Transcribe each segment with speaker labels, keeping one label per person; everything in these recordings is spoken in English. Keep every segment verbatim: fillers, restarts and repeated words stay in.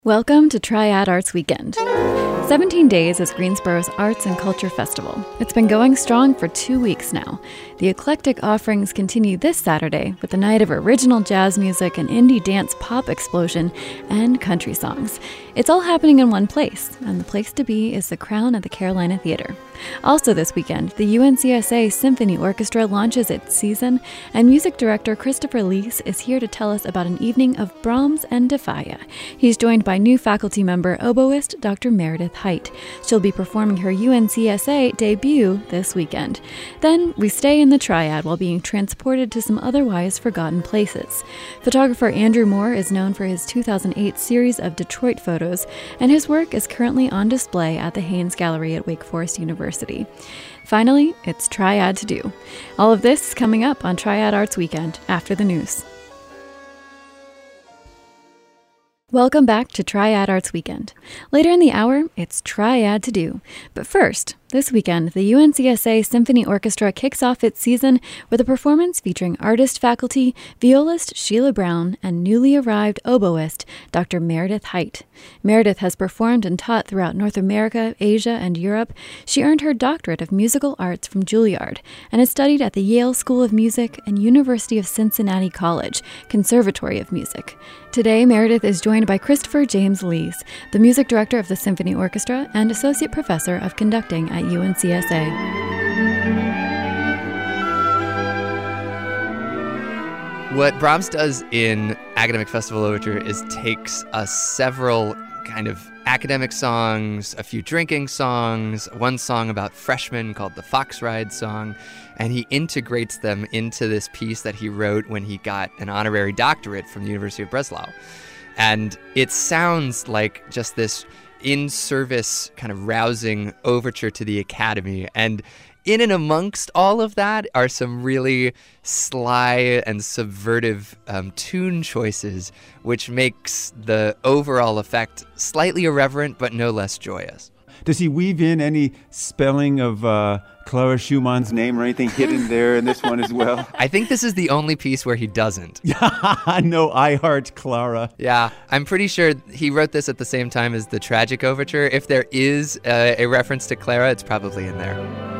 Speaker 1: Welcome to Triad Arts Weekend. seventeen days is Greensboro's Arts and Culture Festival. It's been going strong for two weeks now. The eclectic offerings continue this Saturday with a night of original jazz music, an indie dance pop explosion, and country songs. It's all happening in one place, and the place to be is the Crown at the Carolina Theater. Also this weekend, the U N C S A Symphony Orchestra launches its season, and music director Christopher Lees is here to tell us about an evening of Brahms and Defaya. He's joined by new faculty member, oboist Doctor Meredith Height. She'll be performing her U N C S A debut this weekend. Then we stay in the Triad while being transported to some otherwise forgotten places. Photographer Andrew Moore is known for his two thousand eight series of Detroit photos, and his work is currently on display at the Haynes Gallery at Wake Forest University. Finally, it's Triad to do. All of this is coming up on Triad Arts Weekend after the news. Welcome back to Triad Arts Weekend. Later in the hour, it's Triad to do. But first, this weekend, the U N C S A Symphony Orchestra kicks off its season with a performance featuring artist faculty, violist Sheila Brown, and newly arrived oboist Doctor Meredith Height. Meredith has performed and taught throughout North America, Asia, and Europe. She earned her doctorate of musical arts from Juilliard and has studied at the Yale School of Music and University of Cincinnati College, Conservatory of Music. Today, Meredith is joined by Christopher James Lees, the music director of the Symphony Orchestra and associate professor of conducting at U N C S A.
Speaker 2: What Brahms does in Academic Festival Overture is takes uh, several kind of academic songs, a few drinking songs, one song about freshmen called the Fox Ride Song, and he integrates them into this piece that he wrote when he got an honorary doctorate from the University of Breslau. And it sounds like just this in-service kind of rousing overture to the Academy. And in and amongst all of that are some really sly and subvertive um, tune choices, which makes the overall effect slightly irreverent, but no less joyous.
Speaker 3: Does he weave in any spelling of uh, Clara Schumann's name or anything hidden there in this one as well?
Speaker 2: I think this is the only piece where he doesn't.
Speaker 3: No, I Heart Clara.
Speaker 2: Yeah, I'm pretty sure he wrote this at the same time as the Tragic Overture. If there is uh, a reference to Clara, it's probably in there.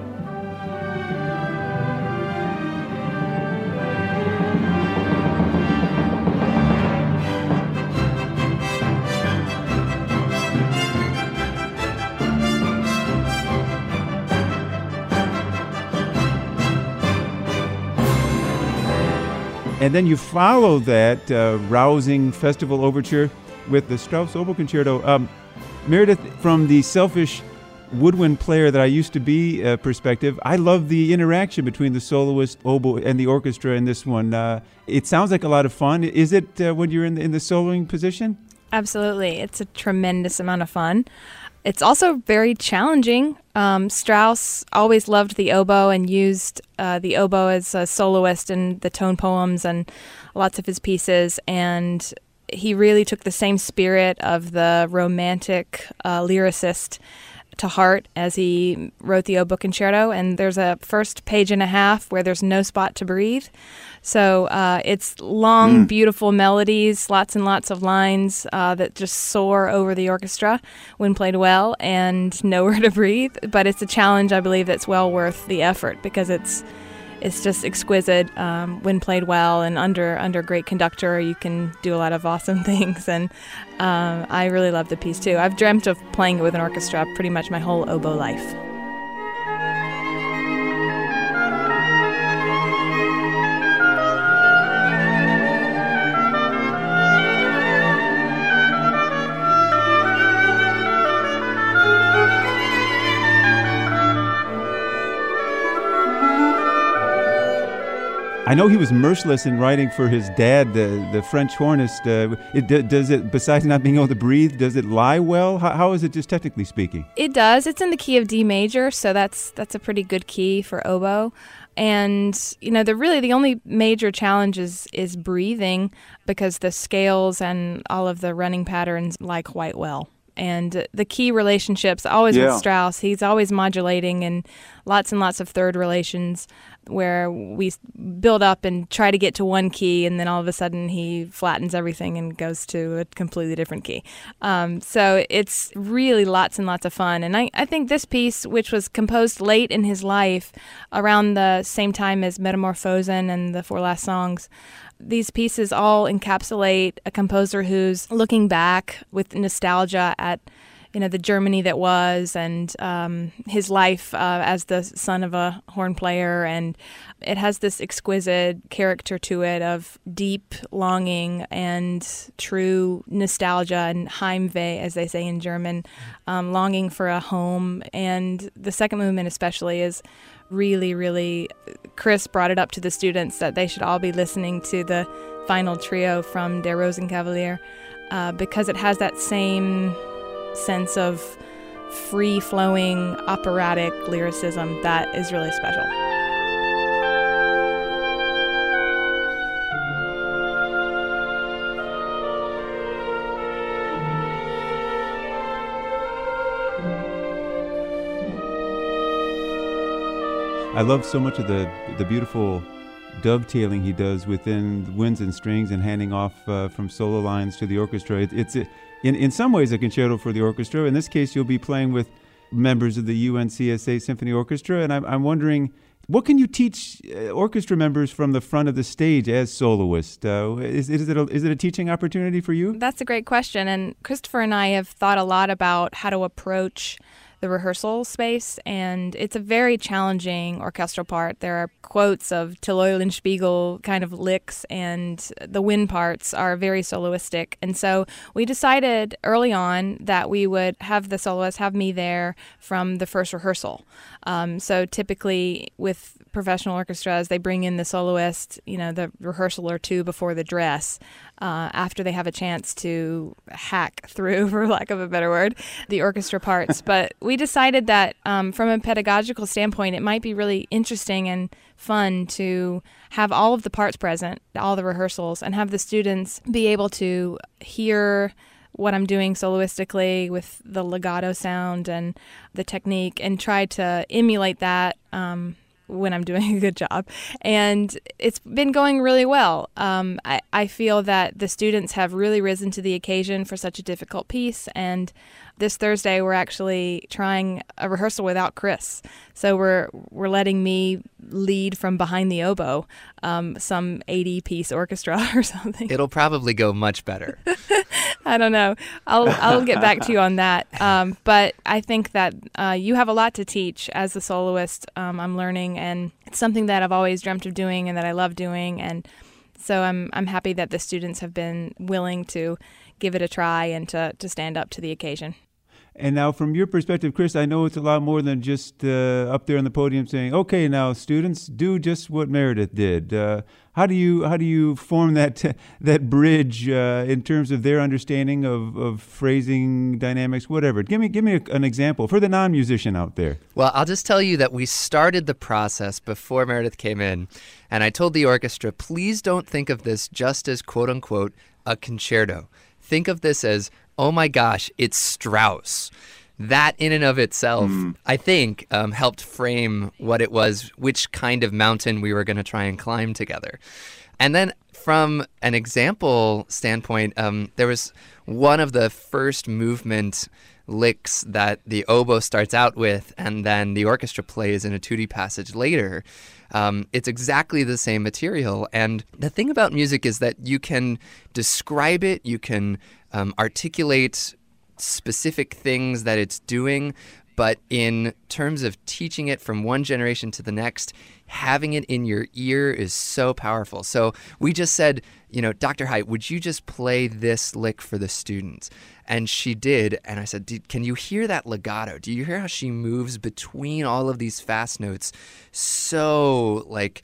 Speaker 3: And then you follow that uh, rousing festival overture with the Strauss Oboe Concerto. Um, Meredith, from the selfish woodwind player that I used to be uh, perspective, I love the interaction between the soloist, oboe, and the orchestra in this one. Uh, it sounds like a lot of fun. Is it uh, when you're in the, in the soloing position?
Speaker 4: Absolutely. It's a tremendous amount of fun. It's also very challenging. Um, Strauss always loved the oboe and used uh, the oboe as a soloist in the tone poems and lots of his pieces. And he really took the same spirit of the romantic uh, lyricist to heart as he wrote the Oboe Concerto. And there's a first page and a half where there's no spot to breathe. So uh, it's long, mm. beautiful melodies, lots and lots of lines uh, that just soar over the orchestra when played well, and nowhere to breathe. But it's a challenge, I believe, that's well worth the effort because it's it's just exquisite um, when played well, and under under great conductor, you can do a lot of awesome things. And um, I really love the piece too. I've dreamt of playing it with an orchestra pretty much my whole oboe life.
Speaker 3: I know he was merciless in writing for his dad, the, the French hornist. Uh, it, does it, besides not being able to breathe, does it lie well? How, how is it, just technically speaking?
Speaker 4: It does. It's in the key of D major, so that's that's a pretty good key for oboe. And, you know, the really the only major challenge is, is breathing, because the scales and all of the running patterns lie quite well. And the key relationships, always
Speaker 3: yeah.
Speaker 4: with Strauss, he's always modulating and lots and lots of third relations where we build up and try to get to one key, and then all of a sudden he flattens everything and goes to a completely different key. Um, so it's really lots and lots of fun. And I, I think this piece, which was composed late in his life, around the same time as Metamorphosen and the Four Last Songs, these pieces all encapsulate a composer who's looking back with nostalgia at you know, the Germany that was, and um, his life uh, as the son of a horn player. And it has this exquisite character to it of deep longing and true nostalgia and Heimweh, as they say in German, um, longing for a home. And the second movement especially is really, really, Chris brought it up to the students that they should all be listening to the final trio from Der Rosenkavalier uh, because it has that same sense of free-flowing operatic lyricism that is really special.
Speaker 3: I love so much of the the beautiful dovetailing he does within winds and strings and handing off uh, from solo lines to the orchestra. It, it's a, in in some ways a concerto for the orchestra. In this case, you'll be playing with members of the U N C S A Symphony Orchestra, and I'm, I'm wondering, what can you teach uh, orchestra members from the front of the stage as soloists? Uh, is, is, it a, is it a teaching opportunity for you?
Speaker 4: That's a great question, and Christopher and I have thought a lot about how to approach the rehearsal space, and it's a very challenging orchestral part. There are quotes of Till Eulenspiegel kind of licks, and the wind parts are very soloistic. And so we decided early on that we would have the soloist have me there from the first rehearsal. Um, so typically with professional orchestras, they bring in the soloist, you know, the rehearsal or two before the dress, uh, after they have a chance to hack through, for lack of a better word, the orchestra parts. But we decided that um, from a pedagogical standpoint, it might be really interesting and fun to have all of the parts present, all the rehearsals, and have the students be able to hear what I'm doing soloistically with the legato sound and the technique, and try to emulate that um, when I'm doing a good job. And it's been going really well. Um, I, I feel that the students have really risen to the occasion for such a difficult piece. And this Thursday, we're actually trying a rehearsal without Chris. So we're we're letting me lead from behind the oboe, um, some eighty-piece orchestra or something.
Speaker 2: It'll probably go much better.
Speaker 4: I don't know. I'll I'll get back to you on that. Um, but I think that uh, you have a lot to teach as a soloist. Um, I'm learning, and it's something that I've always dreamt of doing and that I love doing. And so I'm I'm happy that the students have been willing to give it a try and to, to stand up to the occasion.
Speaker 3: And now, from your perspective, Chris, I know it's a lot more than just uh, up there on the podium saying, "Okay, now students, do just what Meredith did." Uh, how do you how do you form that that bridge uh, in terms of their understanding of, of phrasing, dynamics, whatever? Give me give me a, an example for the non-musician out there.
Speaker 2: Well, I'll just tell you that we started the process before Meredith came in, and I told the orchestra, please don't think of this just as quote unquote a concerto. Think of this as, oh my gosh, it's Strauss. That in and of itself, mm. I think, um, helped frame what it was, which kind of mountain we were going to try and climb together. And then from an example standpoint, um, there was one of the first movement licks that the oboe starts out with, and then the orchestra plays in a tutti passage later. Um, it's exactly the same material. And the thing about music is that you can describe it, you can um, articulate specific things that it's doing, but in terms of teaching it from one generation to the next, having it in your ear is so powerful. So we just said, you know, Doctor Haidt, would you just play this lick for the students? And she did. And I said, can you hear that legato? Do you hear how she moves between all of these fast notes so, like,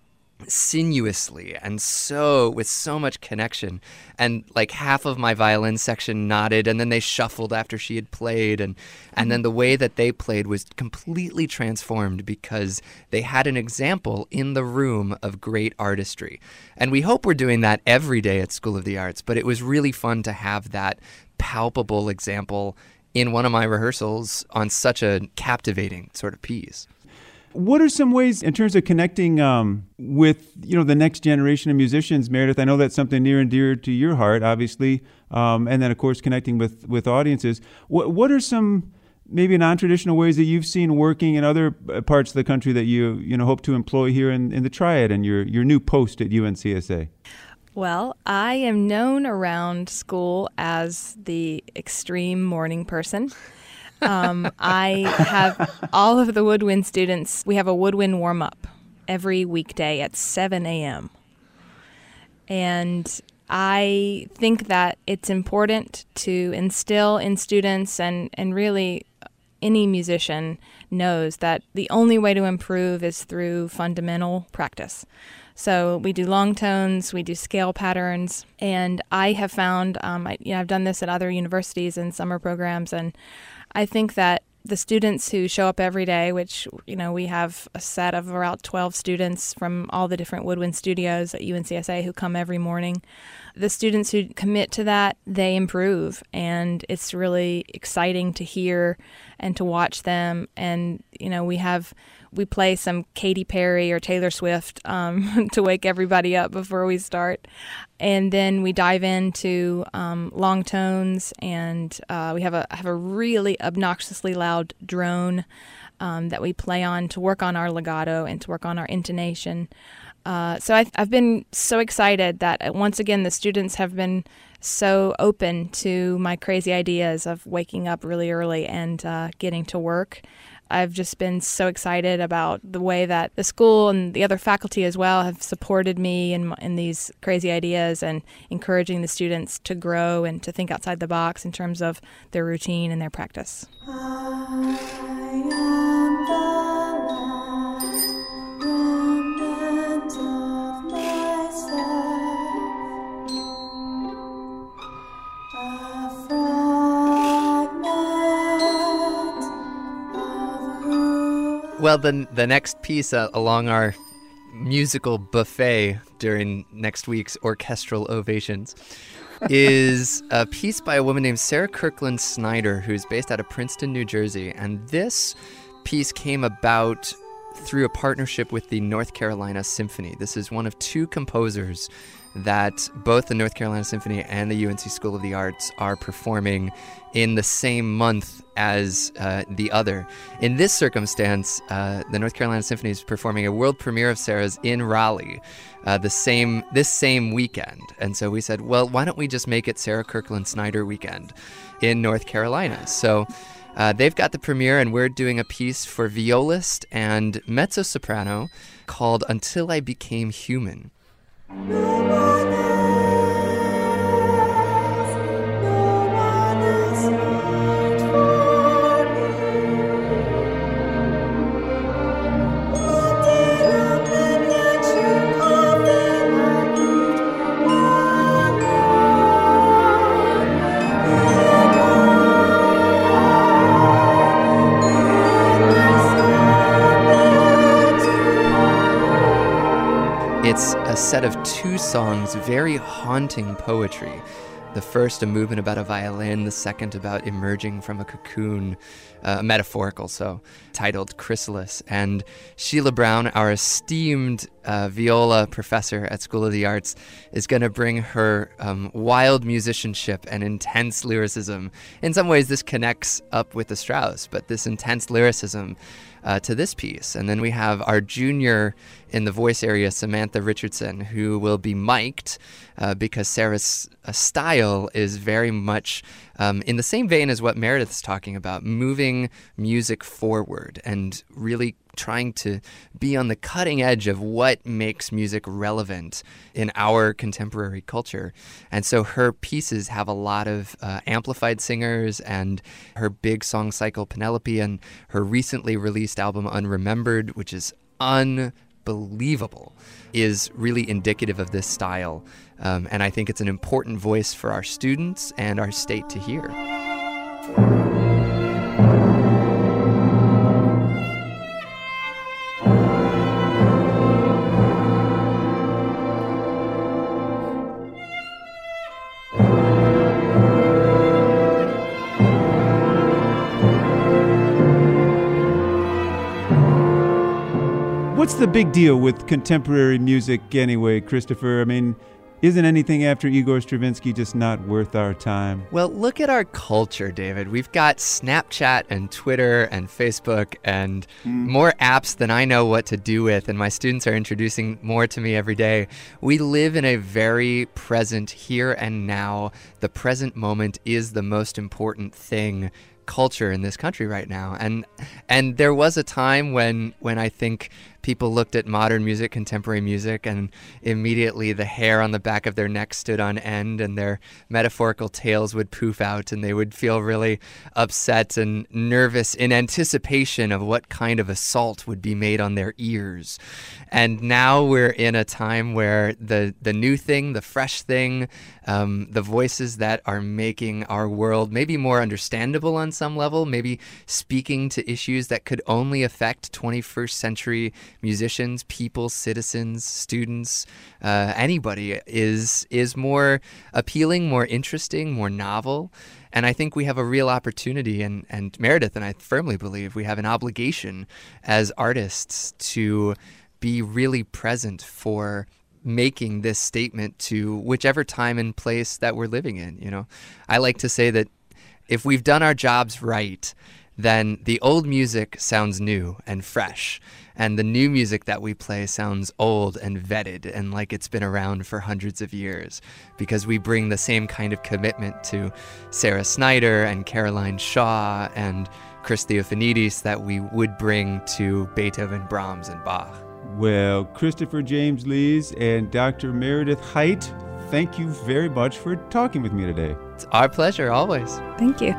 Speaker 2: sinuously and so with so much connection? And like half of my violin section nodded, and then they shuffled after she had played, and and then the way that they played was completely transformed because they had an example in the room of great artistry. And we hope we're doing that every day at School of the Arts, but it was really fun to have that palpable example in one of my rehearsals on such a captivating sort of piece.
Speaker 3: What are some ways in terms of connecting um, with, you know, the next generation of musicians, Meredith? I know that's something near and dear to your heart, obviously, um, and then, of course, connecting with, with audiences. What, what are some maybe non-traditional ways that you've seen working in other parts of the country that you, you know, hope to employ here in, in the Triad and your, your new post at U N C S A?
Speaker 4: Well, I am known around school as the extreme morning person. Um, I have all of the woodwind students, we have a woodwind warm-up every weekday at seven a.m. And I think that it's important to instill in students, and, and really any musician knows that the only way to improve is through fundamental practice. So we do long tones, we do scale patterns, and I have found, um, I, you know, I've done this at other universities and summer programs, and I think that the students who show up every day, which, you know, we have a set of around twelve students from all the different woodwind studios at U N C S A who come every morning. The students who commit to that, they improve, and it's really exciting to hear and to watch them. And, you know, we have we play some Katy Perry or Taylor Swift um, to wake everybody up before we start. And then we dive into um, long tones, and uh, we have a have a really obnoxiously loud drone um, that we play on to work on our legato and to work on our intonation. Uh, so I've, I've been so excited that, once again, the students have been so open to my crazy ideas of waking up really early and uh, getting to work. I've just been so excited about the way that the school and the other faculty as well have supported me in, in these crazy ideas and encouraging the students to grow and to think outside the box in terms of their routine and their practice. I am the last remnant of myself, a fragment.
Speaker 2: Well, the, the next piece uh, along our musical buffet during next week's orchestral ovations is a piece by a woman named Sarah Kirkland Snyder, who's based out of Princeton, New Jersey. And this piece came about through a partnership with the North Carolina Symphony. This is one of two composers that both the North Carolina Symphony and the U N C School of the Arts are performing in the same month as uh, the other. In this circumstance, uh, the North Carolina Symphony is performing a world premiere of Sarah's in Raleigh uh, the same this same weekend. And so we said, well, why don't we just make it Sarah Kirkland Snyder weekend in North Carolina? So uh, they've got the premiere, and we're doing a piece for violist and mezzo-soprano called Until I Became Human. No one else, no one else wait for me. Lifted up and yet you coffin I moved alone. It's a set of two songs, very haunting poetry. The first, a movement about a violin. The second, about emerging from a cocoon, uh, metaphorical, so, titled Chrysalis. And Sheila Brown, our esteemed uh, viola professor at School of the Arts, is going to bring her um, wild musicianship and intense lyricism. In some ways, this connects up with the Strauss, but this intense lyricism Uh, to this piece. And then we have our junior in the voice area, Samantha Richardson, who will be mic'd uh, because Sarah's uh, style is very much um, in the same vein as what Meredith's talking about, moving music forward and really trying to be on the cutting edge of what makes music relevant in our contemporary culture. And so her pieces have a lot of uh, amplified singers, and her big song cycle, Penelope, and her recently released album, Unremembered, which is unbelievable, is really indicative of this style. Um, and I think it's an important voice for our students and our state to hear.
Speaker 3: the big deal with contemporary music anyway, Christopher? I mean, isn't anything after Igor Stravinsky just not worth our time?
Speaker 2: Well, look at our culture, David. We've got Snapchat and Twitter and Facebook and mm. more apps than I know what to do with, and my students are introducing more to me every day. We live in a very present here and now. The present moment is the most important thing culture in this country right now. And and there was a time when when I think people looked at modern music, contemporary music, and immediately the hair on the back of their neck stood on end and their metaphorical tails would poof out and they would feel really upset and nervous in anticipation of what kind of assault would be made on their ears. And now we're in a time where the, the new thing, the fresh thing, um, the voices that are making our world maybe more understandable on some level, maybe speaking to issues that could only affect twenty-first century musicians, people, citizens, students, uh, anybody, is is more appealing, more interesting, more novel. And I think we have a real opportunity, and, and Meredith and I firmly believe we have an obligation as artists to be really present for making this statement to whichever time and place that we're living in. You know, I like to say that if we've done our jobs right, then the old music sounds new and fresh, and the new music that we play sounds old and vetted and like it's been around for hundreds of years, because we bring the same kind of commitment to Sarah Snyder and Caroline Shaw and Chris Theofanidis that we would bring to Beethoven, Brahms, and Bach.
Speaker 3: Well, Christopher James Lees and Doctor Meredith Hite, thank you very much for talking with me today.
Speaker 2: It's our pleasure, always.
Speaker 4: Thank you.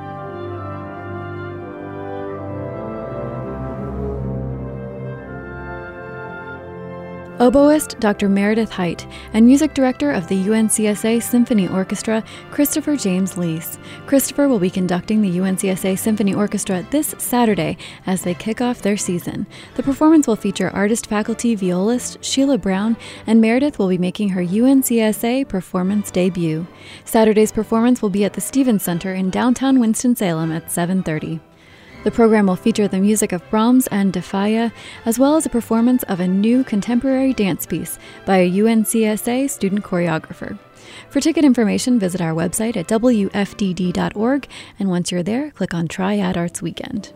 Speaker 1: Oboist Doctor Meredith Hite and music director of the U N C S A Symphony Orchestra, Christopher James Lees. Christopher will be conducting the U N C S A Symphony Orchestra this Saturday as they kick off their season. The performance will feature artist-faculty violist Sheila Brown, and Meredith will be making her U N C S A performance debut. Saturday's performance will be at the Stevens Center in downtown Winston-Salem at seven thirty. The program will feature the music of Brahms and De Falla, as well as a performance of a new contemporary dance piece by a U N C S A student choreographer. For ticket information, visit our website at w f d d dot org, and once you're there, click on Triad Arts Weekend.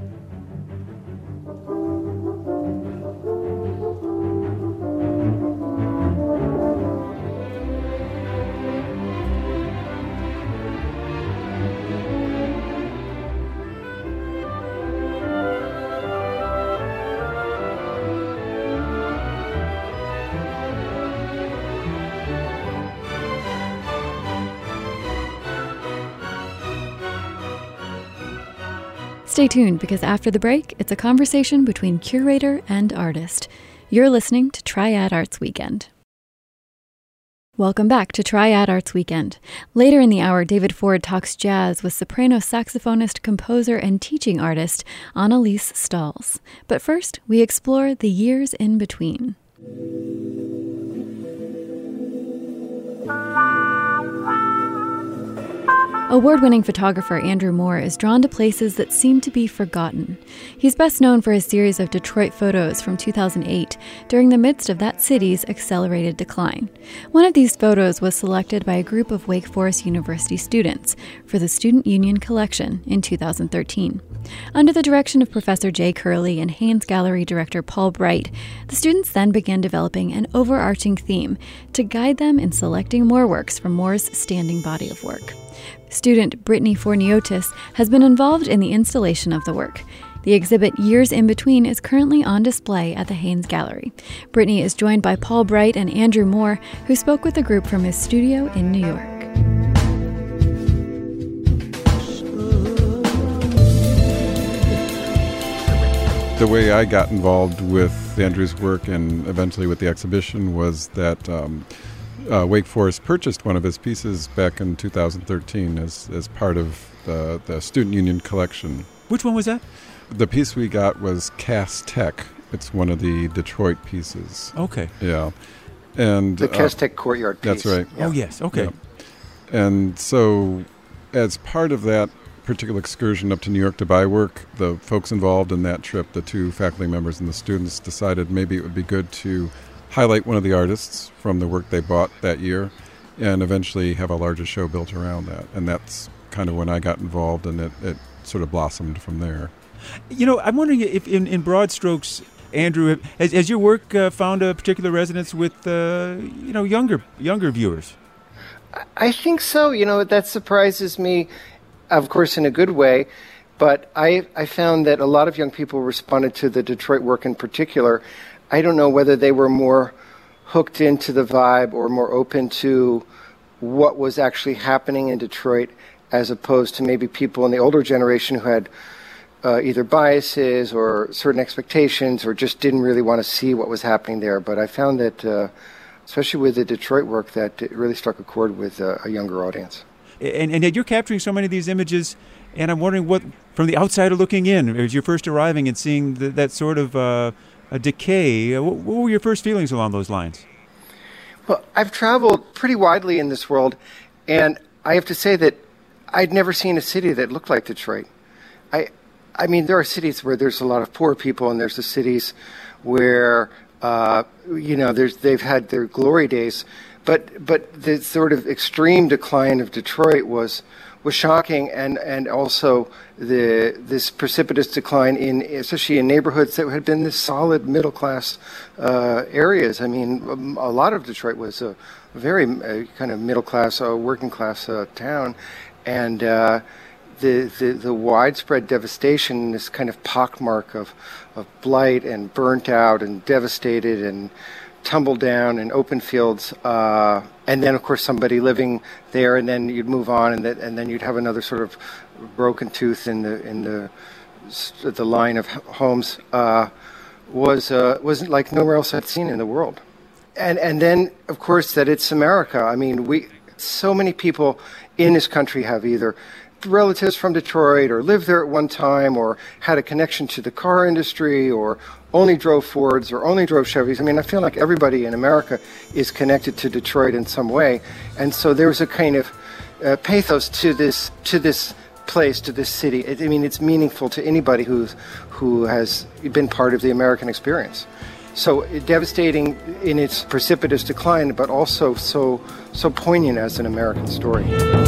Speaker 1: Stay tuned, because after the break, it's a conversation between curator and artist. You're listening to Triad Arts Weekend. Welcome back to Triad Arts Weekend. Later in the hour, David Ford talks jazz with soprano saxophonist, composer, and teaching artist Annalise Stalls. But first, we explore the years in between. Award-winning photographer Andrew Moore is drawn to places that seem to be forgotten. He's best known for his series of Detroit photos from two thousand eight, during the midst of that city's accelerated decline. One of these photos was selected by a group of Wake Forest University students for the Student Union Collection in two thousand thirteen. Under the direction of Professor Jay Curley and Haynes Gallery director Paul Bright, the students then began developing an overarching theme to guide them in selecting more works from Moore's standing body of work. Student Brittany Forniotis has been involved in the installation of the work. The exhibit Years in Between is currently on display at the Haynes Gallery. Brittany is joined by Paul Bright and Andrew Moore, who spoke with the group from his studio in New York.
Speaker 5: The way I got involved with Andrew's work and eventually with the exhibition was that um, Uh, Wake Forest purchased one of his pieces back in two thousand thirteen as, as part of the, the Student Union Collection.
Speaker 3: Which one was that?
Speaker 5: The piece we got was Cass Tech. It's one of the Detroit pieces.
Speaker 3: Okay.
Speaker 5: Yeah. And
Speaker 6: the
Speaker 5: uh,
Speaker 6: Cass Tech Courtyard piece.
Speaker 5: That's right.
Speaker 3: Yeah. Oh, yes. Okay.
Speaker 5: Yeah. And so as part of that particular excursion up to New York to buy work, the folks involved in that trip, the two faculty members and the students, decided maybe it would be good to highlight one of the artists from the work they bought that year and eventually have a larger show built around that. And that's kind of when I got involved, and it, it sort of blossomed from there.
Speaker 3: You know, I'm wondering if in, in broad strokes, Andrew, has, has your work uh, found a particular resonance with, uh, you know, younger younger viewers?
Speaker 6: I think so. You know, that surprises me, of course, in a good way. But I, I found that a lot of young people responded to the Detroit work in particular. I don't know whether they were more hooked into the vibe or more open to what was actually happening in Detroit, as opposed to maybe people in the older generation who had uh, either biases or certain expectations or just didn't really want to see what was happening there. But I found that, uh, especially with the Detroit work, that it really struck a chord with uh, a younger audience.
Speaker 3: And, and yet you're capturing so many of these images, and I'm wondering what, from the outsider looking in, as you're first arriving and seeing the, that sort of uh, a decay, what, what were your first feelings along those lines?
Speaker 6: Well, I've traveled pretty widely in this world, and I have to say that I'd never seen a city that looked like Detroit. I, I mean, there are cities where there's a lot of poor people, and there's the cities where, uh, you know, there's they've had their glory days. But but the sort of extreme decline of Detroit was was shocking, and, and also the this precipitous decline in especially in neighborhoods that had been this solid middle class uh, areas. I mean, a lot of Detroit was a very uh, kind of middle class, uh, working class uh, town, and uh, the, the the widespread devastation, this kind of pockmark of of blight and burnt out and devastated and tumble down in open fields, uh, and then of course somebody living there, and then you'd move on, and, that, and then you'd have another sort of broken tooth in the in the the line of homes. Uh, was uh, wasn't like nowhere else I'd seen in the world, and and then of course that it's America. I mean, we so many people in this country have either relatives from Detroit or lived there at one time or had a connection to the car industry or only drove Fords or only drove Chevys. I mean, I feel like everybody in America is connected to Detroit in some way. And so there's a kind of uh, pathos to this to this place, to this city. It, I mean, it's meaningful to anybody who's, who has been part of the American experience. So devastating in its precipitous decline, but also so so poignant as an American story.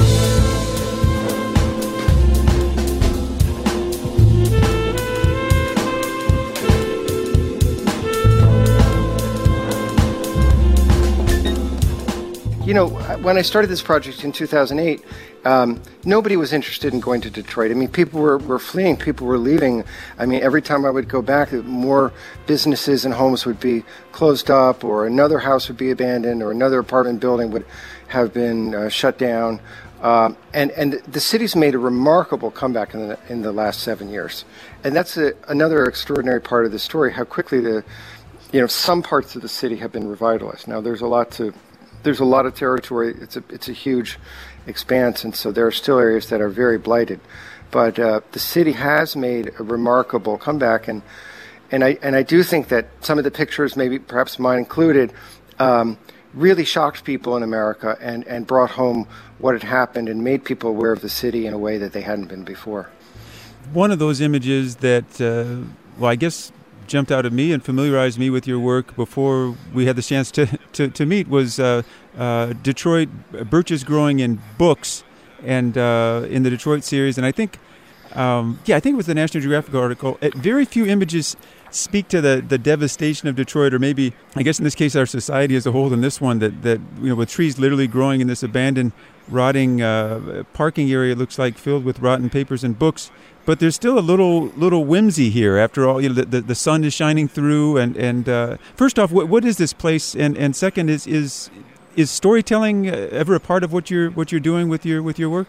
Speaker 6: You know, when I started this project in two thousand eight, um, nobody was interested in going to Detroit. I mean, people were, were fleeing, people were leaving. I mean, every time I would go back, more businesses and homes would be closed up, or another house would be abandoned, or another apartment building would have been uh, shut down. Um, and, and the city's made a remarkable comeback in the, in the last seven years. And that's a, another extraordinary part of the story, how quickly the, you know, some parts of the city have been revitalized. Now, there's a lot to... There's a lot of territory. It's a it's a huge expanse, and so there are still areas that are very blighted. But uh, the city has made a remarkable comeback, and and I and I do think that some of the pictures, maybe perhaps mine included, um, really shocked people in America and, and brought home what had happened and made people aware of the city in a way that they hadn't been before.
Speaker 3: One of those images that, uh, well, I guess, jumped out at me and familiarized me with your work before we had the chance to, to, to meet was uh, uh, Detroit, birches growing in books, and uh, in the Detroit series. And I think, um, yeah, I think it was the National Geographic article. Uh, very few images speak to the, the devastation of Detroit, or maybe, I guess in this case, our society as a whole. In this one, that, that you know, with trees literally growing in this abandoned, rotting uh, parking area, it looks like filled with rotten papers and books. But there's still a little little whimsy here. After all, you know, the, the the sun is shining through. And and uh, first off, what what is this place? And and second, is is is storytelling ever a part of what you're what you're doing with your with your work?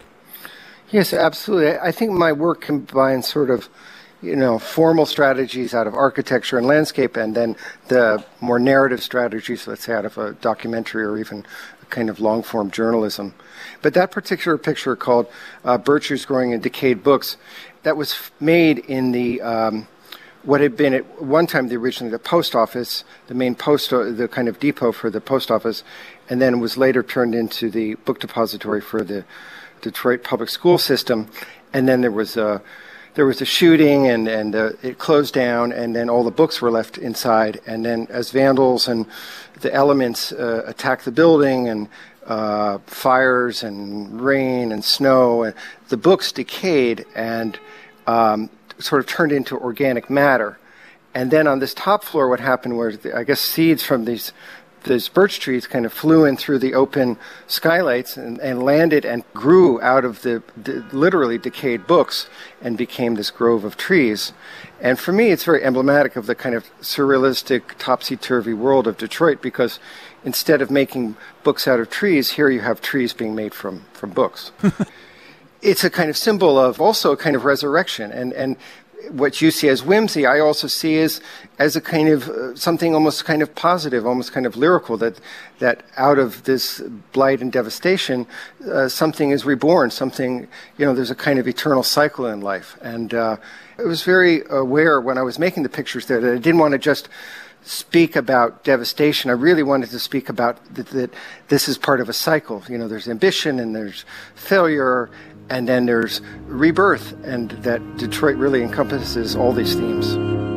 Speaker 6: Yes, absolutely. I think my work combines sort of, you know, formal strategies out of architecture and landscape, and then the more narrative strategies, let's say, out of a documentary or even a kind of long-form journalism. But that particular picture called uh, Birches Growing in Decayed Books, that was f- made in the um, what had been at one time the originally the post office, the main post, the kind of depot for the post office, and then was later turned into the book depository for the Detroit public school system. and then there was a there was a shooting, and and uh, it closed down, and then all the books were left inside. And then as vandals and the elements uh, attacked the building, and uh, fires and rain and snow, and the books decayed and um, sort of turned into organic matter. And then on this top floor, what happened was, the, I guess, seeds from these these birch trees kind of flew in through the open skylights and, and landed and grew out of the, the literally decayed books and became this grove of trees. And for me, it's very emblematic of the kind of surrealistic, topsy-turvy world of Detroit, because instead of making books out of trees, here you have trees being made from, from books. It's a kind of symbol of also a kind of resurrection. And, and what you see as whimsy, I also see as as a kind of uh, something almost kind of positive, almost kind of lyrical, that that out of this blight and devastation, uh, something is reborn, something, you know, there's a kind of eternal cycle in life. And uh, I was very aware when I was making the pictures there that I didn't want to just speak about devastation. I really wanted to speak about that, that this is part of a cycle. You know, there's ambition and there's failure, and then there's rebirth, and that Detroit really encompasses all these themes.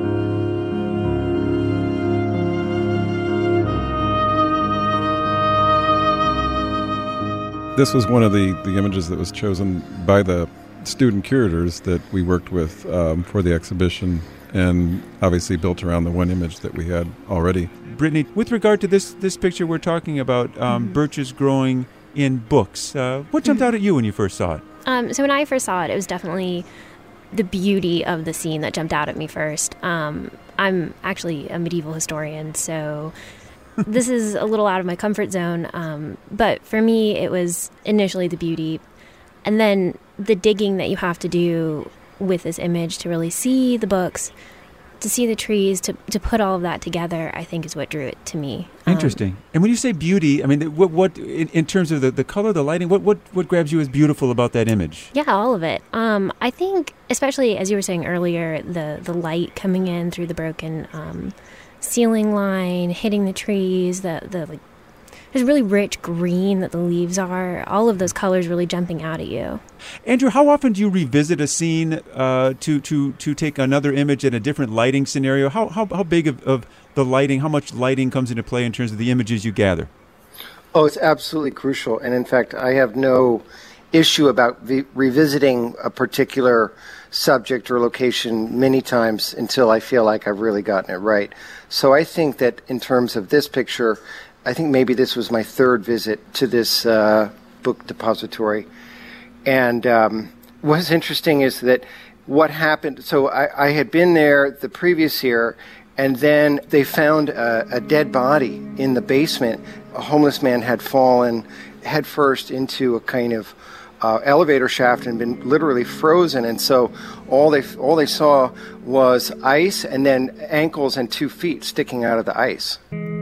Speaker 5: This was one of the, the images that was chosen by the student curators that we worked with um, for the exhibition, and obviously built around the one image that we had already.
Speaker 3: Brittany, with regard to this, this picture we're talking about, um, mm-hmm. birches growing in books, uh, what jumped out at you when you first saw it?
Speaker 7: Um, so when I first saw it, it was definitely the beauty of the scene that jumped out at me first. Um, I'm actually a medieval historian, so this is a little out of my comfort zone. Um, but for me, it was initially the beauty, and then the digging that you have to do with this image to really see the books, to see the trees, to to put all of that together, I think is what drew it to me.
Speaker 3: Interesting. Um, and when you say beauty, I mean, what what in, in terms of the, the color, the lighting, what, what what grabs you as beautiful about that image?
Speaker 7: Yeah, all of it. Um, I think, especially as you were saying earlier, the the light coming in through the broken um, ceiling line, hitting the trees, the the like, there's really rich green that the leaves are. All of those colors really jumping out at you.
Speaker 3: Andrew, how often do you revisit a scene uh, to to to take another image in a different lighting scenario? How how how big of, of the lighting, how much lighting comes into play in terms of the images you gather?
Speaker 6: Oh, it's absolutely crucial. And in fact, I have no issue about vi- revisiting a particular subject or location many times until I feel like I've really gotten it right. So I think that in terms of this picture, I think maybe this was my third visit to this uh, book depository. And um, what's interesting is that what happened, so I, I had been there the previous year, and then they found a, a dead body in the basement. A homeless man had fallen headfirst into a kind of uh, elevator shaft and been literally frozen. And so all they all they saw was ice, and then ankles and two feet sticking out of the ice.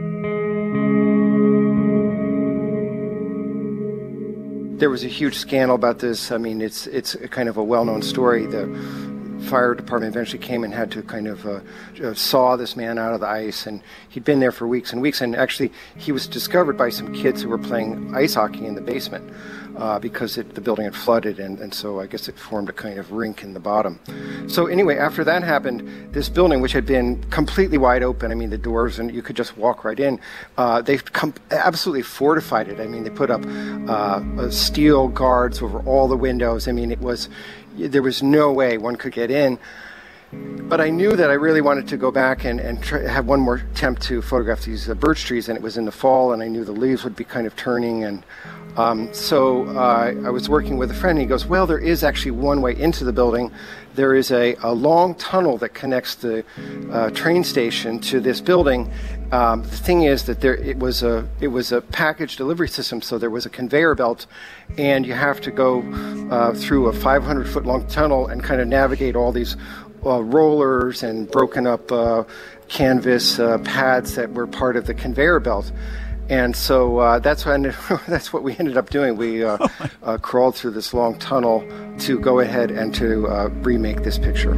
Speaker 6: There was a huge scandal about this. I mean, it's it's a kind of a well-known story. The fire department eventually came and had to kind of uh, uh, saw this man out of the ice, and he'd been there for weeks and weeks. And actually, he was discovered by some kids who were playing ice hockey in the basement uh, because it, the building had flooded, and, and so I guess it formed a kind of rink in the bottom. So anyway, after that happened, this building, which had been completely wide open, I mean, the doors, and you could just walk right in, uh, they've com- absolutely fortified it. I mean, they put up uh, steel guards over all the windows. I mean, it was... there was no way one could get in. But I knew that I really wanted to go back and, and try, have one more attempt to photograph these uh, birch trees, and it was in the fall, and I knew the leaves would be kind of turning. And um, so uh, I was working with a friend, and he goes, well, there is actually one way into the building. There is a, a long tunnel that connects the uh, train station to this building. Um, the thing is that there it was a it was a package delivery system, so there was a conveyor belt, and you have to go uh, through a five hundred foot long tunnel and kind of navigate all these uh, rollers and broken up uh, canvas uh, pads that were part of the conveyor belt. And so uh, that's what I ended, that's what we ended up doing. We uh, uh, crawled through this long tunnel to go ahead and to uh, remake this picture.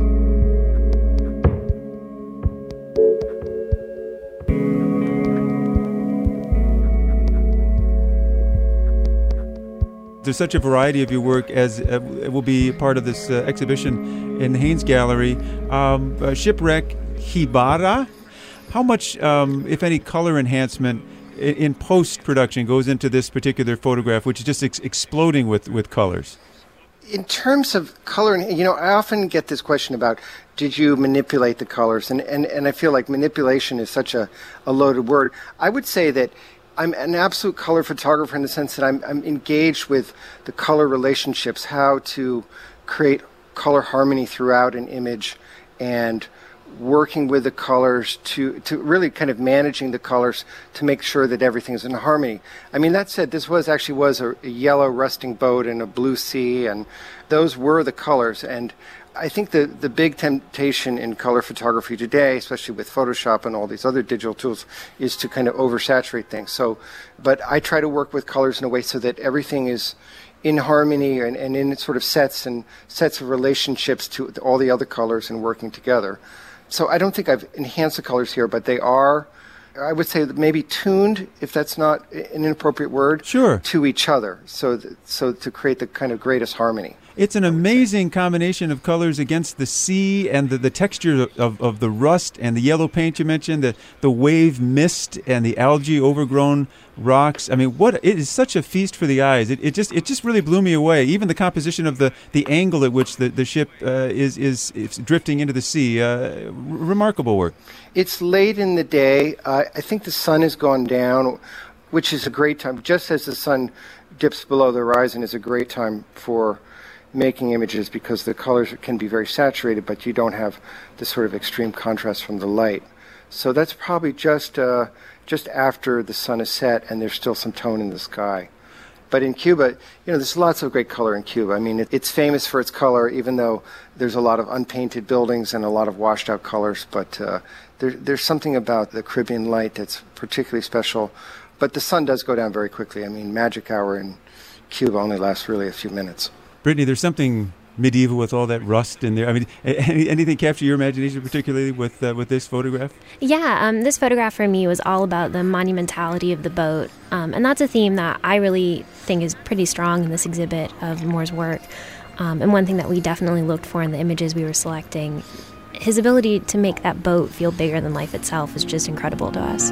Speaker 3: there's such a variety of your work as uh, will be part of this uh, exhibition in the Haynes Gallery. Um, uh, Shipwreck Hibara. How much, um, if any, color enhancement in, in post-production goes into this particular photograph, which is just ex- exploding with, with colors?
Speaker 6: In terms of color, you know, I often get this question about, did you manipulate the colors? And, and, and I feel like manipulation is such a, a loaded word. I would say that I'm an absolute color photographer in the sense that I'm, I'm engaged with the color relationships, how to create color harmony throughout an image, and working with the colors to, to really kind of managing the colors to make sure that everything is in harmony. I mean, that said, this was actually was a, a yellow rusting boat and a blue sea, and those were the colors. And I think the, the big temptation in color photography today, especially with Photoshop and all these other digital tools, is to kind of oversaturate things. So, but I try to work with colors in a way so that everything is in harmony and, and in sort of sets and sets of relationships to all the other colors and working together. So I don't think I've enhanced the colors here, but they are, I would say, maybe tuned, if that's not an inappropriate word,
Speaker 3: sure,
Speaker 6: to each other, so th- so to create the kind of greatest harmony.
Speaker 3: It's an amazing combination of colors against the sea and the, the texture of, of the rust and the yellow paint you mentioned, the, the wave mist and the algae overgrown rocks. I mean, what it is such a feast for the eyes. It, it just it just really blew me away. Even the composition of the, the angle at which the, the ship uh, is, is is drifting into the sea. Uh, r- remarkable work.
Speaker 6: It's late in the day. Uh, I think the sun has gone down, which is a great time. Just as the sun dips below the horizon is a great time for making images, because the colors can be very saturated, but you don't have the sort of extreme contrast from the light. So that's probably just uh, just after the sun is set and there's still some tone in the sky. But in Cuba, you know, there's lots of great color in Cuba. I mean, it, it's famous for its color, even though there's a lot of unpainted buildings and a lot of washed out colors. But uh, there, there's something about the Caribbean light that's particularly special. But the sun does go down very quickly. I mean, magic hour in Cuba only lasts really a few minutes.
Speaker 3: Brittany, there's something medieval with all that rust in there. I mean, any, anything capture your imagination particularly with uh, with this photograph?
Speaker 7: Yeah, um, this photograph for me was all about the monumentality of the boat. Um, and that's a theme that I really think is pretty strong in this exhibit of Moore's work. Um, and one thing that we definitely looked for in the images we were selecting, his ability to make that boat feel bigger than life itself is just incredible to us.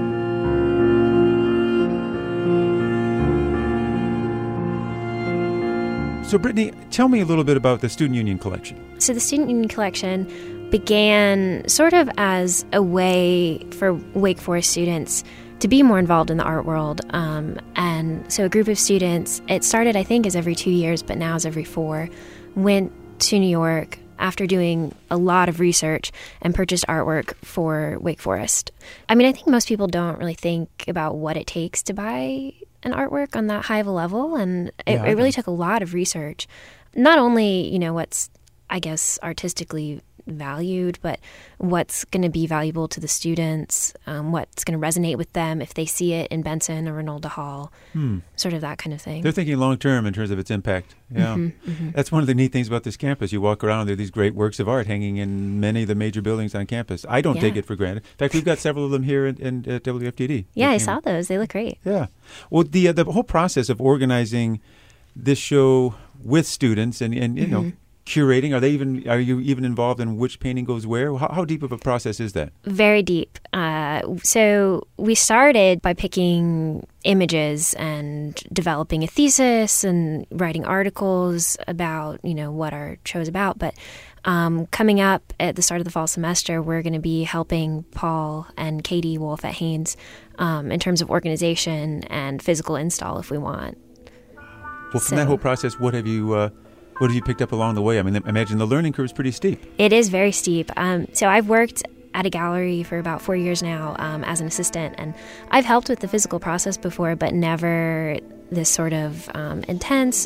Speaker 3: So, Brittany, tell me a little bit about the Student Union Collection.
Speaker 7: So the Student Union Collection began sort of as a way for Wake Forest students to be more involved in the art world. Um, and so a group of students, it started, I think, as every two years, but now is every four, went to New York after doing a lot of research and purchased artwork for Wake Forest. I mean, I think most people don't really think about what it takes to buy an artwork on that high of a level, and it,
Speaker 3: yeah,
Speaker 7: it really took a lot of research. Not only, you know, what's, I guess, artistically valued, but what's going to be valuable to the students, um, what's going to resonate with them if they see it in Benson or Reynolda Hall, hmm. sort of that kind of thing.
Speaker 3: They're thinking long term in terms of its impact. Yeah,
Speaker 7: mm-hmm, mm-hmm.
Speaker 3: That's one of the neat things about this campus. You walk around, there are these great works of art hanging in many of the major buildings on campus. I don't
Speaker 7: yeah.
Speaker 3: take it for granted. In fact, we've got several of them here in, in at W F D D.
Speaker 7: Yeah, I saw those. They look great.
Speaker 3: Yeah. Well, the uh, the whole process of organizing this show with students and, and you mm-hmm. know, curating, are they even are you even involved in which painting goes where? How, how deep of a process is that?
Speaker 7: Very deep. Uh, so we started by picking images and developing a thesis and writing articles about, you know, what our show's about. But um, coming up at the start of the fall semester, we're going to be helping Paul and Katie Wolf at Haynes um, in terms of organization and physical install if we want.
Speaker 3: Well, from so, that whole process, what have you uh, what have you picked up along the way? I mean, I imagine the learning curve is pretty steep.
Speaker 7: It is very steep. Um, so I've worked at a gallery for about four years now um, as an assistant, and I've helped with the physical process before, but never this sort of um, intense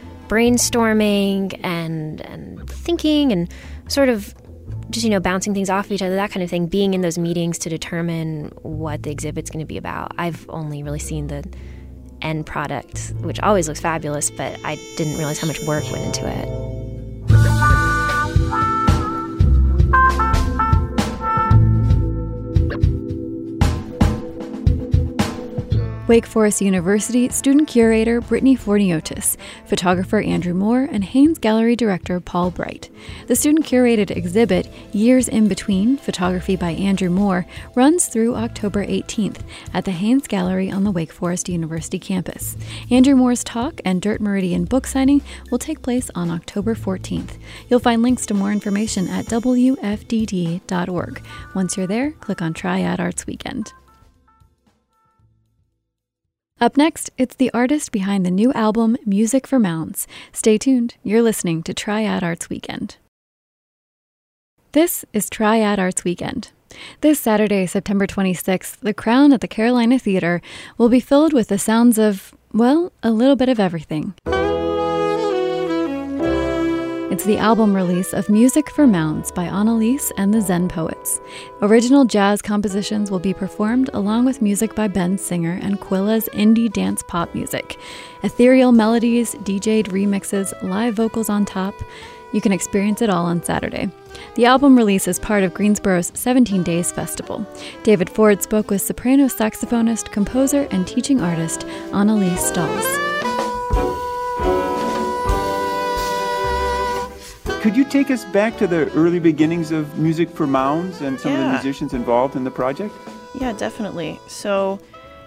Speaker 7: brainstorming and and thinking and sort of just, you know, bouncing things off each other, that kind of thing, being in those meetings to determine what the exhibit's going to be about. I've only really seen the end product, which always looks fabulous, but I didn't realize how much work went into it.
Speaker 1: Wake Forest University student curator Brittany Forniotis, photographer Andrew Moore, and Haynes Gallery director Paul Bright. The student-curated exhibit, Years in Between, Photography by Andrew Moore, runs through October eighteenth at the Haynes Gallery on the Wake Forest University campus. Andrew Moore's talk and Dirt Meridian book signing will take place on October fourteenth. You'll find links to more information at w f d d dot org. Once you're there, click on Triad Arts Weekend. Up next, it's the artist behind the new album, Music for Mounds. Stay tuned. You're listening to Triad Arts Weekend. This is Triad Arts Weekend. This Saturday, September twenty-sixth, the Crown at the Carolina Theater will be filled with the sounds of, well, a little bit of everything. It's the album release of Music for Mounds by Annalise and the Zen Poets. Original jazz compositions will be performed along with music by Ben Singer and Quilla's indie dance pop music. Ethereal melodies, D J'd remixes, live vocals on top. You can experience it all on Saturday. The album release is part of Greensboro's seventeen days Festival. David Ford spoke with soprano saxophonist, composer, and teaching artist Annalise Stalls.
Speaker 3: Could you take us back to the early beginnings of Music for Mounds and some
Speaker 8: yeah.
Speaker 3: of the musicians involved in the project?
Speaker 8: Yeah, definitely. So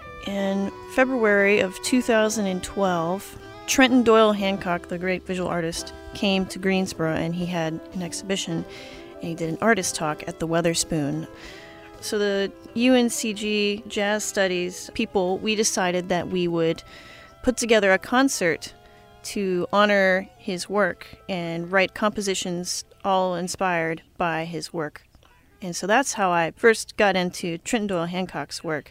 Speaker 8: in February of two thousand twelve, Trenton Doyle Hancock, the great visual artist, came to Greensboro, and he had an exhibition, and he did an artist talk at the Weatherspoon. So the U N C G Jazz Studies people, we decided that we would put together a concert to honor his work and write compositions all inspired by his work. And so that's how I first got into Trenton Doyle Hancock's work.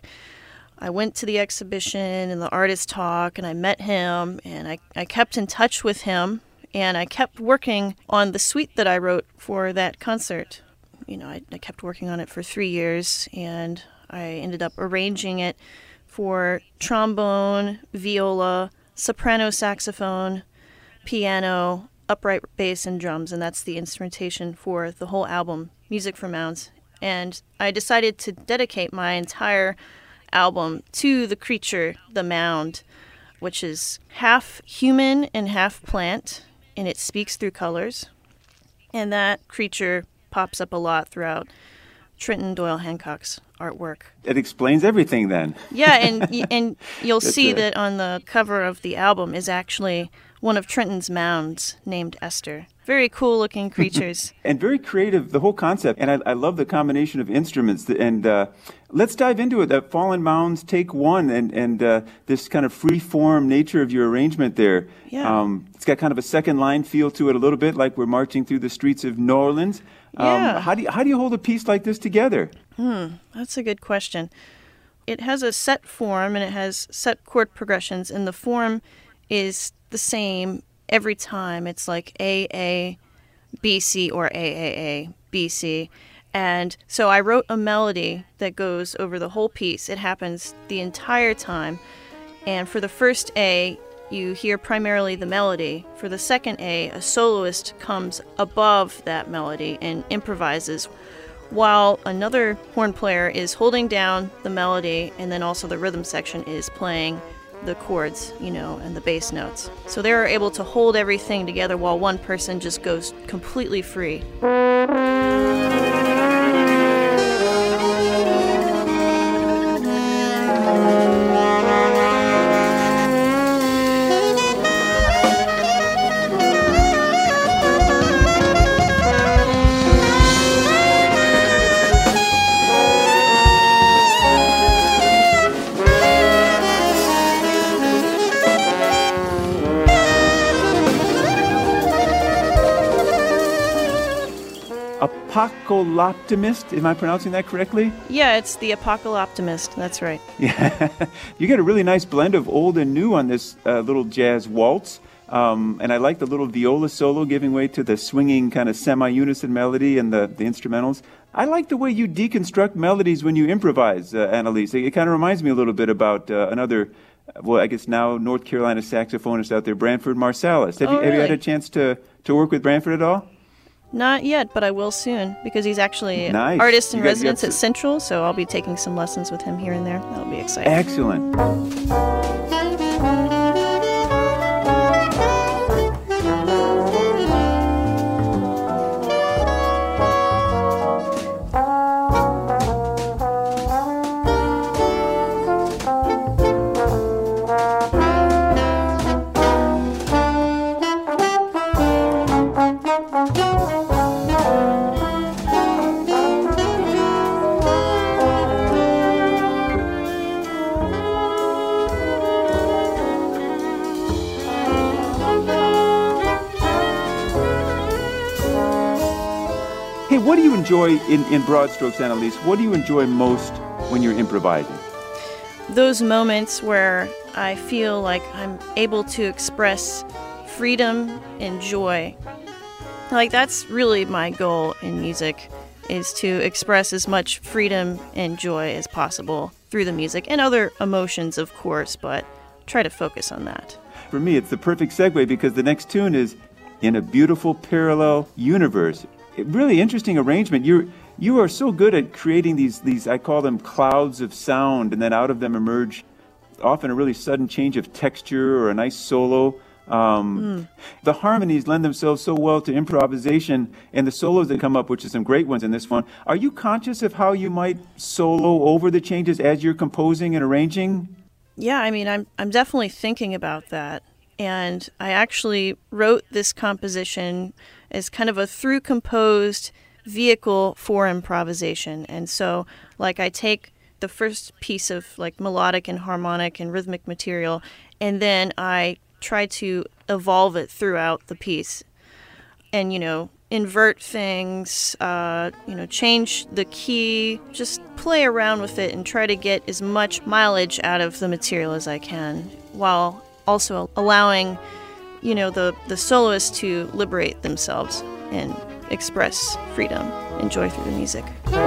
Speaker 8: I went to the exhibition and the artist talk, and I met him, and I, I kept in touch with him, and I kept working on the suite that I wrote for that concert. You know, I, I kept working on it for three years, and I ended up arranging it for trombone, viola, soprano saxophone, piano, upright bass, and drums, and that's the instrumentation for the whole album, Music for Mounds. And I decided to dedicate my entire album to the creature, the mound, which is half human and half plant, and it speaks through colors. And that creature pops up a lot throughout Trenton Doyle Hancock's artwork.
Speaker 3: It explains everything then.
Speaker 8: Yeah, and and you'll see
Speaker 3: a...
Speaker 8: that on the cover of the album is actually one of Trenton's mounds named Esther. Very cool looking creatures.
Speaker 3: And very creative, the whole concept. And I, I love the combination of instruments. And uh, let's dive into it. That Fallen Mounds, take one, and, and uh, this kind of free-form nature of your arrangement there.
Speaker 8: Yeah.
Speaker 3: Um, it's got kind of a second line feel to it a little bit, like we're marching through the streets of New Orleans. Um,
Speaker 8: yeah.
Speaker 3: How do you, how do you hold a piece like this together?
Speaker 8: Hmm, that's a good question. It has a set form, and it has set chord progressions, and the form is the same every time. It's like A, A, B, C, or A, A, A, B, C. And so I wrote a melody that goes over the whole piece. It happens the entire time. And for the first A, you hear primarily the melody. For the second A, a soloist comes above that melody and improvises, while another horn player is holding down the melody, and then also the rhythm section is playing the chords, you know, and the bass notes. So they're able to hold everything together while one person just goes completely free.
Speaker 3: Apocoloptimist, am I pronouncing that correctly?
Speaker 8: Yeah, it's the Apocoloptimist, that's right.
Speaker 3: Yeah, you got a really nice blend of old and new on this uh, little jazz waltz. Um, and I like the little viola solo giving way to the swinging kind of semi-unison melody and the, the instrumentals. I like the way you deconstruct melodies when you improvise, uh, Annalise. It, it kind of reminds me a little bit about uh, another, well, I guess now North Carolina saxophonist out there, Branford Marsalis. Have,
Speaker 8: oh,
Speaker 3: you, have
Speaker 8: really?
Speaker 3: you had a chance to, to work with Branford at all?
Speaker 8: Not yet, but I will soon, because he's actually
Speaker 3: Nice.
Speaker 8: artist in
Speaker 3: You got- you
Speaker 8: residence
Speaker 3: got
Speaker 8: at
Speaker 3: to-
Speaker 8: Central, so I'll be taking some lessons with him here and there. That'll be exciting.
Speaker 3: Excellent. Hey, what do you enjoy in, in broad strokes, Annalise? What do you enjoy most when you're improvising?
Speaker 8: Those moments where I feel like I'm able to express freedom and joy. Like, that's really my goal in music, is to express as much freedom and joy as possible through the music, and other emotions, of course, but try to focus on that.
Speaker 3: For me, it's the perfect segue because the next tune is In a Beautiful Parallel Universe. A really interesting arrangement. You're, you are so good at creating these, these, I call them clouds of sound, and then out of them emerge often a really sudden change of texture or a nice solo. Um, mm. The harmonies lend themselves so well to improvisation, and the solos that come up, which are some great ones in this one. Are you conscious of how you might solo over the changes as you're composing and arranging?
Speaker 8: Yeah, I mean, I'm I'm definitely thinking about that. And I actually wrote this composition as kind of a through composed vehicle for improvisation. And so, like, I take the first piece of like melodic and harmonic and rhythmic material, and then I try to evolve it throughout the piece, and, you know, invert things, uh, you know, change the key, just play around with it and try to get as much mileage out of the material as I can, while also allowing, you know, the, the soloists to liberate themselves and express freedom and joy through the music.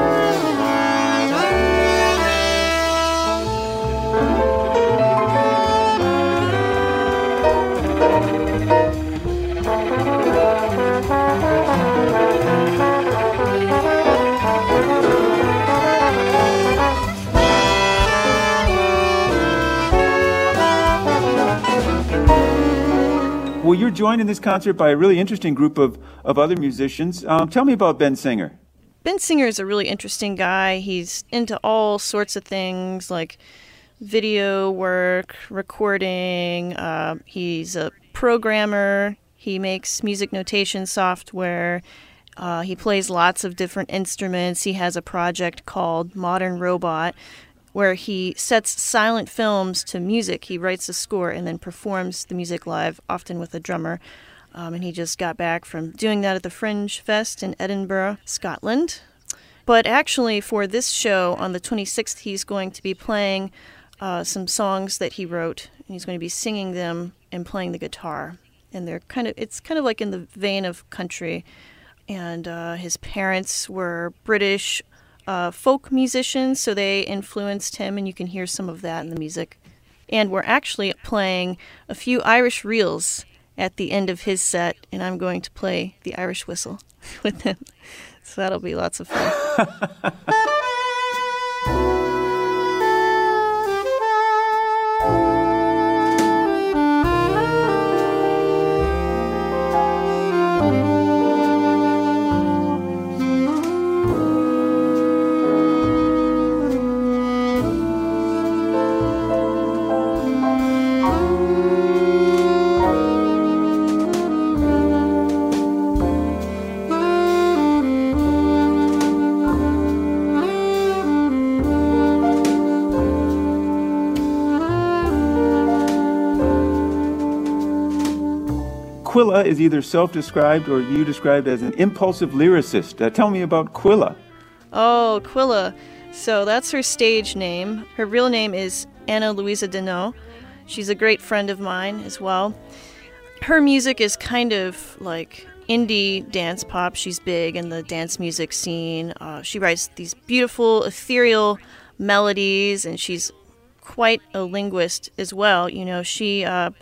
Speaker 3: Well, you're joined in this concert by a really interesting group of, of other musicians. Um, tell me about Ben Singer.
Speaker 8: Ben Singer is a really interesting guy. He's into all sorts of things like video work, recording. Uh, he's a programmer. He makes music notation software. Uh, he plays lots of different instruments. He has a project called Modern Robot, where he sets silent films to music. He writes a score and then performs the music live, often with a drummer. Um, and he just got back from doing that at the Fringe Fest in Edinburgh, Scotland. But actually, for this show on the twenty-sixth, he's going to be playing uh, some songs that he wrote. And he's going to be singing them and playing the guitar. And they're kind of, it's kind of like in the vein of country. And uh, his parents were British Uh, folk musicians, so they influenced him, and you can hear some of that in the music. And we're actually playing a few Irish reels at the end of his set, and I'm going to play the Irish whistle with him. So that'll be lots of fun.
Speaker 3: Quilla is either self-described or you described as an impulsive lyricist. Uh, tell me about Quilla.
Speaker 8: Oh, Quilla. So that's her stage name. Her real name is Anna Louisa Deneau. She's a great friend of mine as well. Her music is kind of like indie dance pop. She's big in the dance music scene. Uh, she writes these beautiful, ethereal melodies, and she's quite a linguist as well. You know, she... Uh,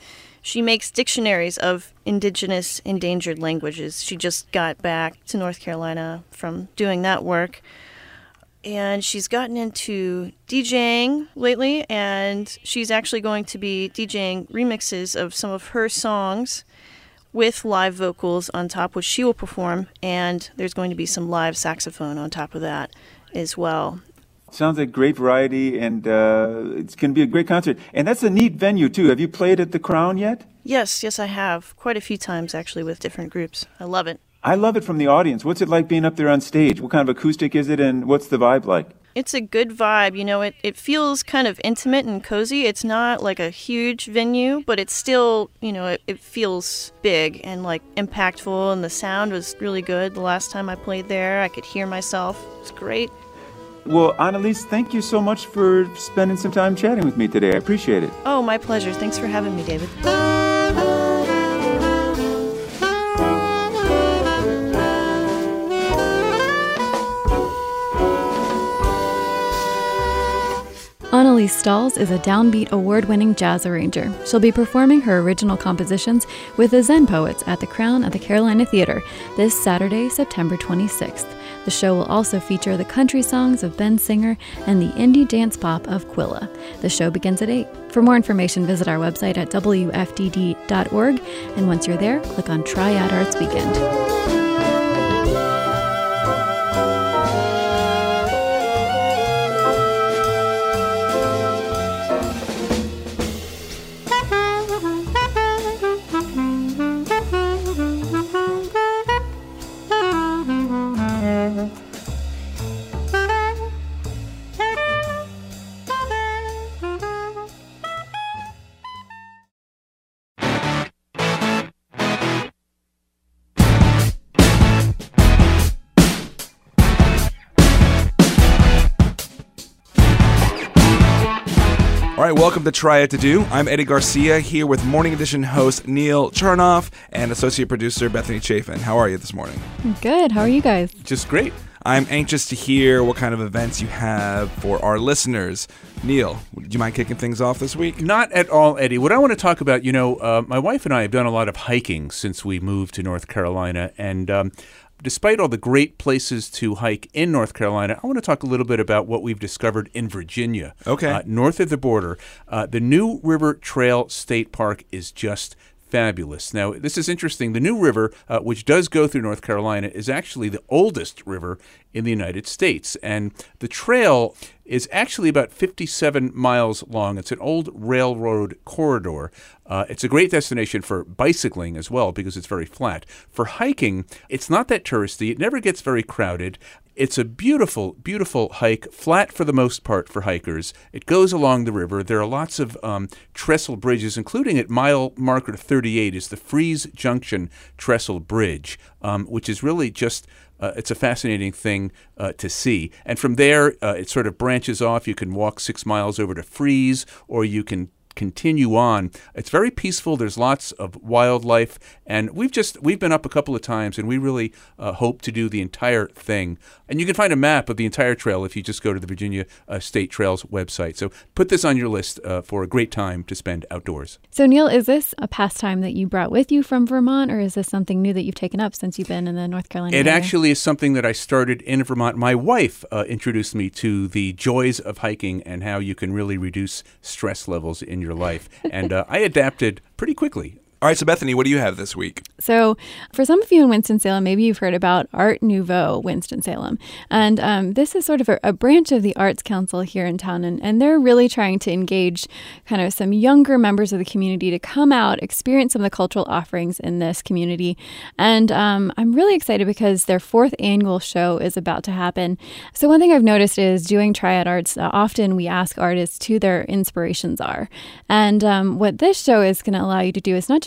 Speaker 8: She makes dictionaries of indigenous endangered languages. She just got back to North Carolina from doing that work. And she's gotten into DJing lately, and she's actually going to be DJing remixes of some of her songs with live vocals on top, which she will perform, and there's going to be some live saxophone on top of that as well.
Speaker 3: Sounds like great variety, and uh, it's going to be a great concert. And that's a neat venue, too. Have you played at the Crown yet?
Speaker 8: Yes, yes, I have. Quite a few times, actually, with different groups. I love it.
Speaker 3: I love it from the audience. What's it like being up there on stage? What kind of acoustic is it, and what's the vibe like?
Speaker 8: It's a good vibe. You know, it, it feels kind of intimate and cozy. It's not like a huge venue, but it's still, you know, it, it feels big and like impactful, and the sound was really good. The last time I played there, I could hear myself. It's great.
Speaker 3: Well, Annalise, thank you so much for spending some time chatting with me today. I appreciate it.
Speaker 8: Oh, my pleasure. Thanks for having me, David.
Speaker 1: Annalise Stahls is a Downbeat award-winning jazz arranger. She'll be performing her original compositions with the Zen Poets at the Crown at the Carolina Theater this Saturday, September twenty-sixth. The show will also feature the country songs of Ben Singer and the indie dance pop of Quilla. The show begins at eight. For more information, visit our website at w f d d dot org, and once you're there, click on Triad Arts Weekend.
Speaker 9: All right, welcome to Triad to Do. I'm Eddie Garcia here with Morning Edition host Neil Charnoff and associate producer Bethany Chafin. How are you this morning?
Speaker 1: Good. How are you guys?
Speaker 9: Just great. I'm anxious to hear what kind of events you have for our listeners. Neil, would you mind kicking things off this week?
Speaker 10: Not at all, Eddie. What I want to talk about, you know, uh, my wife and I have done a lot of hiking since we moved to North Carolina, and um, despite all the great places to hike in North Carolina, I want to talk a little bit about what we've discovered in Virginia.
Speaker 9: Okay.
Speaker 10: Uh, north of the border, uh, the New River Trail State Park is just fabulous. Now, this is interesting. The New River, uh, which does go through North Carolina, is actually the oldest river in the United States. And the trail is actually about fifty-seven miles long. It's an old railroad corridor. Uh, it's a great destination for bicycling as well because it's very flat. For hiking, it's not that touristy. It never gets very crowded. It's a beautiful, beautiful hike, flat for the most part for hikers. It goes along the river. There are lots of um, trestle bridges, including at mile marker thirty-eight is the Freeze Junction Trestle Bridge, um, which is really just Uh, it's a fascinating thing uh, to see. And from there, uh, it sort of branches off. You can walk six miles over to Freeze, or you can continue on. It's very peaceful. There's lots of wildlife, and we've just we've been up a couple of times, and we really uh, hope to do the entire thing. And you can find a map of the entire trail if you just go to the Virginia uh, State Trails website. So put this on your list uh, for a great time to spend outdoors.
Speaker 1: So Neil, is this a pastime that you brought with you from Vermont, or is this something new that you've taken up since you've been in the North Carolina
Speaker 10: It
Speaker 1: area?
Speaker 10: actually is something that I started in Vermont. My wife uh, introduced me to the joys of hiking and how you can really reduce stress levels in your life. And uh, I adapted pretty quickly.
Speaker 9: All right, so Bethany, what do you have this week?
Speaker 1: So for some of you in Winston-Salem, maybe you've heard about Art Nouveau Winston-Salem. And um, this is sort of a, a branch of the Arts Council here in town. And, and they're really trying to engage kind of some younger members of the community to come out, experience some of the cultural offerings in this community. And um, I'm really excited because their fourth annual show is about to happen. So one thing I've noticed is doing Triad Arts, uh, often we ask artists who their inspirations are. And um, what this show is going to allow you to do is not just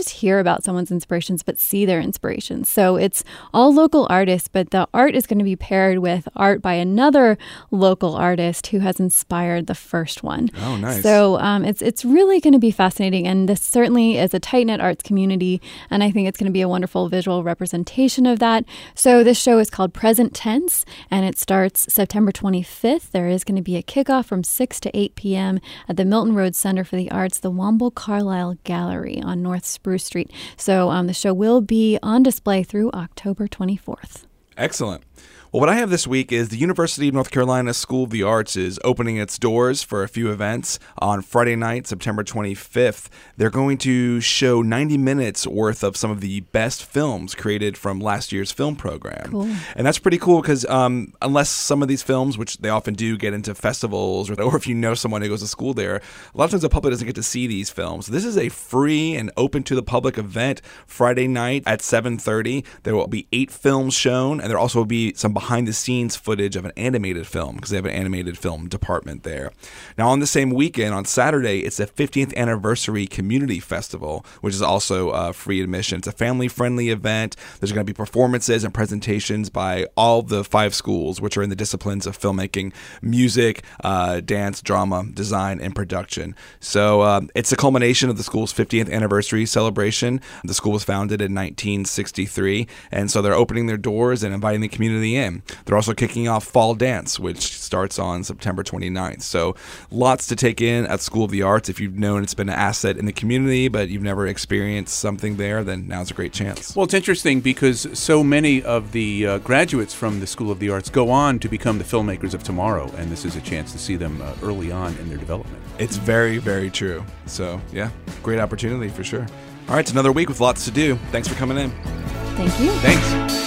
Speaker 1: just hear about someone's inspirations, but see their inspirations. So it's all local artists, but the art is going to be paired with art by another local artist who has inspired the first one.
Speaker 9: Oh, nice.
Speaker 1: So um, it's it's really going to be fascinating, and this certainly is a tight-knit arts community, and I think it's going to be a wonderful visual representation of that. So this show is called Present Tense, and it starts September twenty-fifth. There is going to be a kickoff from six to eight p.m. at the Milton Road Center for the Arts, the Womble Carlisle Gallery on North Spruce Street. So um, the show will be on display through October twenty-fourth.
Speaker 9: Excellent. Well, what I have this week is the University of North Carolina School of the Arts is opening its doors for a few events. On Friday night, September twenty-fifth, they're going to show ninety minutes worth of some of the best films created from last year's film program.
Speaker 1: Cool.
Speaker 9: And that's pretty cool because um, unless some of these films, which they often do, get into festivals, or, or if you know someone who goes to school there, a lot of times the public doesn't get to see these films. This is a free and open to the public event Friday night at seven thirty. There will be eight films shown, and there also will be some behind-the-scenes footage of an animated film because they have an animated film department there. Now, on the same weekend, on Saturday, it's the fiftieth Anniversary Community Festival, which is also uh, free admission. It's a family-friendly event. There's going to be performances and presentations by all the five schools, which are in the disciplines of filmmaking, music, uh, dance, drama, design, and production. So um, it's a culmination of the school's fiftieth anniversary celebration. The school was founded in nineteen sixty-three, and so they're opening their doors and inviting the community in. They're also kicking off Fall Dance, which starts on September twenty-ninth. So lots to take in at School of the Arts. If you've known it's been an asset in the community, but you've never experienced something there, then now's a great chance.
Speaker 10: Well, it's interesting because so many of the uh, graduates from the School of the Arts go on to become the filmmakers of tomorrow, and this is a chance to see them uh, early on in their development.
Speaker 9: It's very, very true. So, yeah, great opportunity for sure. All right, it's another week with lots to do. Thanks for coming in.
Speaker 1: Thank you.
Speaker 9: Thanks.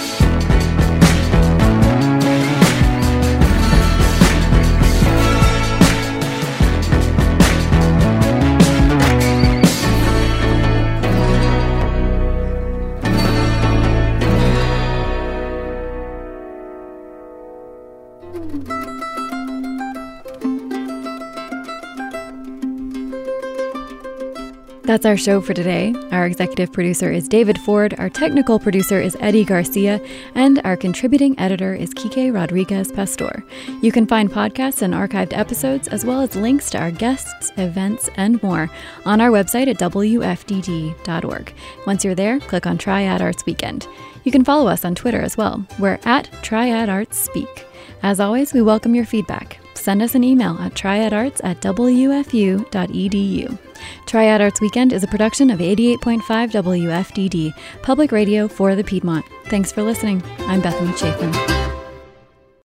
Speaker 1: That's our show for today. Our executive producer is David Ford, our technical producer is Eddie Garcia, and our contributing editor is Kike Rodriguez Pastor. You can find podcasts and archived episodes, as well as links to our guests, events, and more on our website at W F D D dot org. Once you're there, click on Triad Arts Weekend. You can follow us on Twitter as well. We're at Triad Arts Speak. As always, we welcome your feedback. Send us an email at triadarts at W F U dot E D U. Triad Arts Weekend is a production of eighty-eight point five W F D D, public radio for the Piedmont. Thanks for listening. I'm Bethany Chafin.